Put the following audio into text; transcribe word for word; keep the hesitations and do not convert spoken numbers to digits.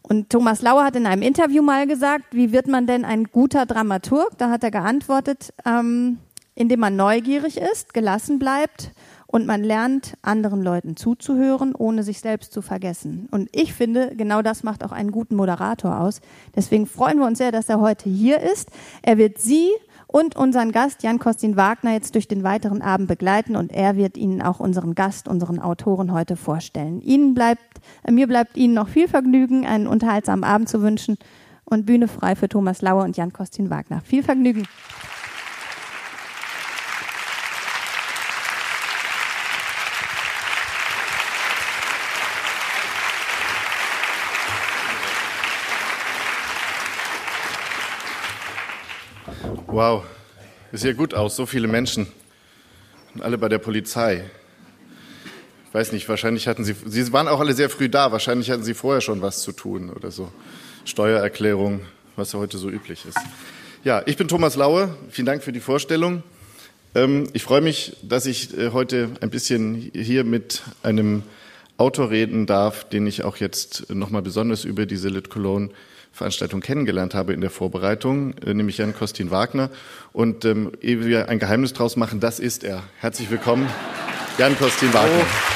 Und Thomas Lauer hat in einem Interview mal gesagt, wie wird man denn ein guter Dramaturg? Da hat er geantwortet, ähm, indem man neugierig ist, gelassen bleibt und man lernt, anderen Leuten zuzuhören, ohne sich selbst zu vergessen. Und ich finde, genau das macht auch einen guten Moderator aus. Deswegen freuen wir uns sehr, dass er heute hier ist. Er wird Sie und unseren Gast Jan-Costin Wagner jetzt durch den weiteren Abend begleiten und er wird Ihnen auch unseren Gast, unseren Autoren heute vorstellen. Ihnen bleibt, äh, mir bleibt Ihnen noch viel Vergnügen, einen unterhaltsamen Abend zu wünschen und Bühne frei für Thomas Lauer und Jan-Costin Wagner. Viel Vergnügen. Wow, das sieht ja gut aus, so viele Menschen und alle bei der Polizei. Ich weiß nicht, wahrscheinlich hatten Sie, Sie waren auch alle sehr früh da, wahrscheinlich hatten Sie vorher schon was zu tun oder so. Steuererklärung, was ja heute so üblich ist. Ja, ich bin Thomas Lauer, vielen Dank für die Vorstellung. Ich freue mich, dass ich heute ein bisschen hier mit einem Autor reden darf, den ich auch jetzt nochmal besonders über diese Lit Cologne Veranstaltung kennengelernt habe in der Vorbereitung, nämlich Jan-Costin Wagner. Und ähm, ehe wir ein Geheimnis draus machen, das ist er. Herzlich willkommen, Jan-Costin Wagner. Oh.